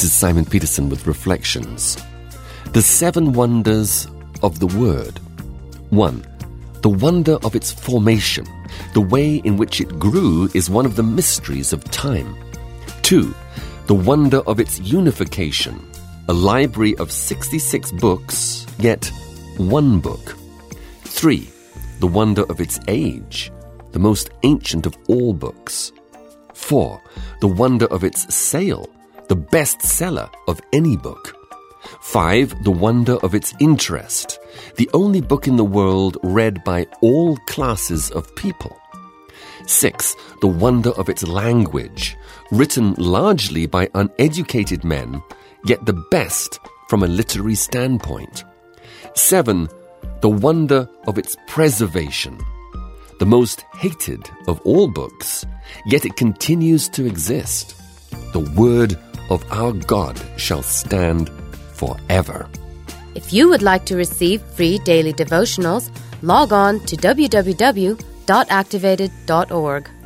This is Simon Peterson with Reflections. The 7 wonders of the Word. 1. The wonder of its formation. The way in which it grew is one of the mysteries of time. 2. The wonder of its unification. A library of 66 books, yet one book. 3. The wonder of its age. The most ancient of all books. 4. The wonder of its sale. The best seller of any book. 5. The wonder of its interest. The only book in the world read by all classes of people. 6. The wonder of its language. Written largely by uneducated men, yet the best from a literary standpoint. 7. The wonder of its preservation. The most hated of all books, yet it continues to exist. The word of our God shall stand forever. If you would like to receive free daily devotionals, log on to www.activated.org.